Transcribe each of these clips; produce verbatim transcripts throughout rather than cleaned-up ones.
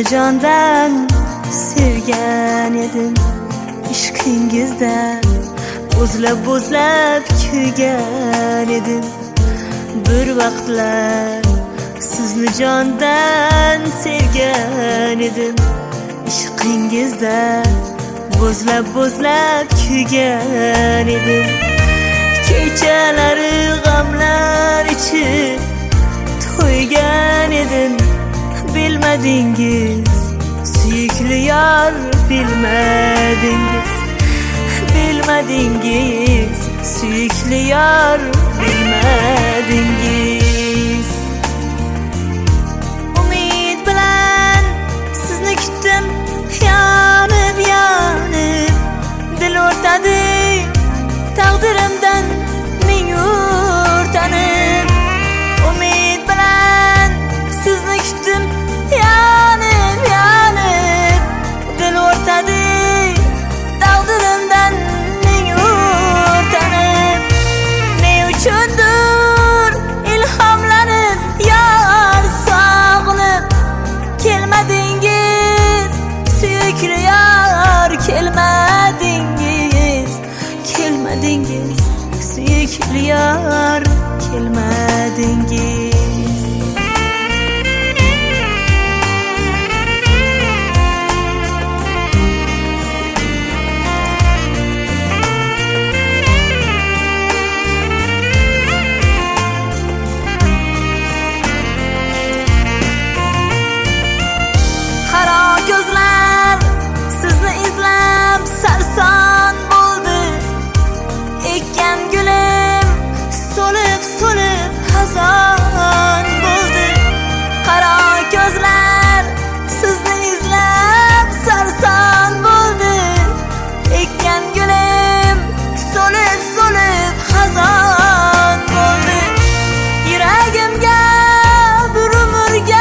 jondan sevgan edim. Ishqingizda o'zlab o'zlab kuygan edim. Bir vaqtlar sizni jondan sevgan edim. Ishqingizda o'zlab o'zlab kuygan edim. Kechalari g'amlar ichib to'ygan edim. Bilmadingiz suyukli yor, bilmadingiz. Bilmadingiz suyukli yor, bilmadingiz. Umid bilan sizni kutdim, yonib yonib dil o'rtadi taqdirimdan ming o'rtanib. Umid bilan sizni kutdim, yonib yonib dil o'rtadi taqdirimdan ming o'rtanib. Ne uchundir ilhomlanib yor sog'inib kelmadingiz suyukli yor, kelmadingiz. Kelmadingiz suyukli yor, kelmadingiz. Qaro ko'zlar sizni izlab sarson bo'ldi. Ekkan gulim so'lib so'lib xazon bo'ldi. Qaro ko'zlar sizni izlab sarson bo'ldi. Ekkan gulim so'lib so'lib xazon bo'ldi. Yuragimga bir umrga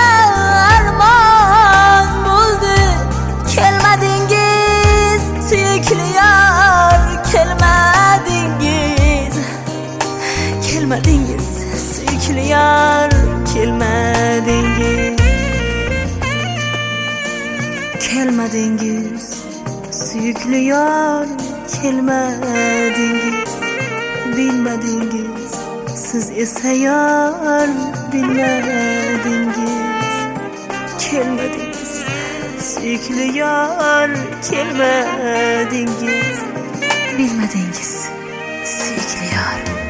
armon bo'ldi. Kelmadingiz suyukli yor, kelmadingiz. Kelmadingiz suyukli yor, kelmadingiz. Kelmadingiz suyukli yor, kelmadingiz. Bilmadingiz siz esa yor, bilmadingiz. Kelmadingiz suyukli yor, kelmadingiz. Bilmadingiz suyukli yor.